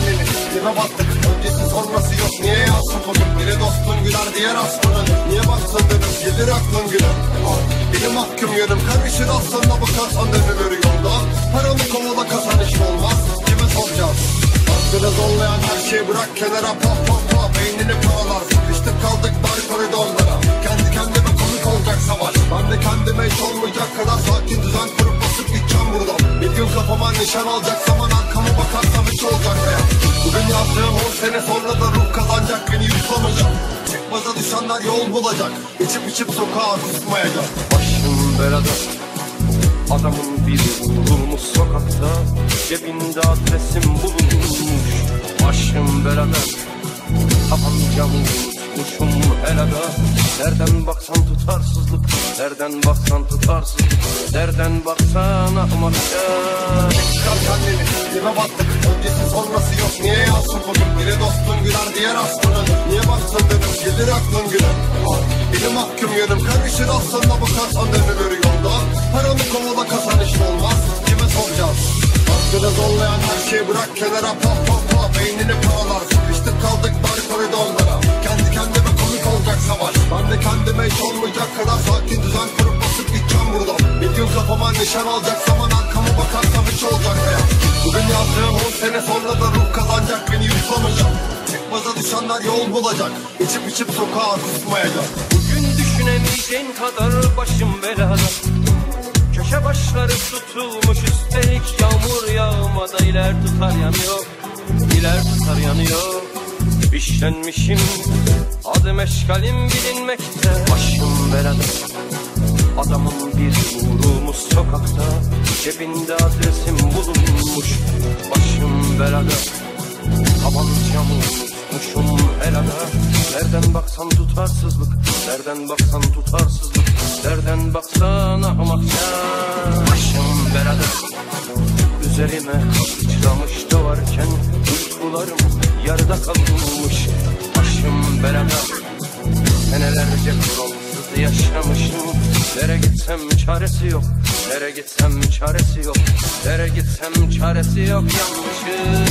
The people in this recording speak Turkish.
kendini, dibe battık. Öncesi sonrası yok, niye yansın bugün? Biri dostun güler, diğer aslanın. Niye baksın dedim, gelir aklın güler. Benim mahkum yönüm karışır aslında, bakarsan dönülür yolda. Paranı kovala kazanış olmaz, kime soracağız? Aklını zorlayan her şeyi bırak kenara, pa pa pa. Beynini paralar, sıkıştık kaldık dar koridorlara. Kendi kendime komik olacak savaş. Ben de kendime hiç olmayacak kadar sakin düzen kurup basıp gideceğim buradan. Bir gün kafama nişan alacak zaman, arkama bakarsam hiç olacak veya. Bugün yazdığım 10 sene sonra da ruh kazanacak, beni yutlamayacak. Çıkmaza düşenler yol bulacak, içip içip sokağa kusmayacak. Başım belada, adamın biri vurulmuş sokakta. Cebinde adresim bulunmuş. Başım belada, tabancamı unutmuşum helada. Nereden baksan tutarsızlık, nereden baksan tutarsızlık, nereden baksan ahmakça. Çıkar kendini, dibe battık. Öncesi sonrası yok, niye yansın bugün? Biri dostun güler, diğer aslanın. Niye baksın dedim, gelir aklın güler. Benim mahkum yönüm karışır aslında, bakarsan dönülür yolda. Paranı kovala kazanış olmaz, kime soracağız? Aklını zorlayan her şeyi bırak kenara, pa pa pa. Beynini paralar, sıkıştık kaldık dar koridorlara. Kendi kendime komik olacak savaş. Ben de kendime hiç olmayacak kadar sakin düzen kurup basıp gideceğim buradan. Bir gün kafama nişan alacak zaman, arkama bakarsam hiç olacak veya. Bugün yazdığım 10 sene sonra da ruh kazanacak, beni yutlamayacak. Çıkmaza düşenler yol bulacak, içip içip sokağa kusmayacak. Bugün düşünemeyeceğin kadar başım belada. Köşe başları tutulmuş, üstelik yağmur yağmada. İler tutar yanıyor, iler tutar yanıyor. İşlenmişim, adım eşkalim bilinmekte. Başım belada, adamın bir vurulmuş sokakta. Cebinde adresim bulunmuş. Başım belada, tabancamı unutmuşum helada. Nereden baksan tutarsızlık, nereden baksan tutarsızlık, nereden baksan ahmakça. Başım belada, üzerime sıçramış da varken uykularım yarıda kalmış. Başım belada, senelerce kuralsız yaşamışım. Nere gitsem çaresi yok, nere gitsem çaresi yok, nere gitsem çaresi yok yanmışım.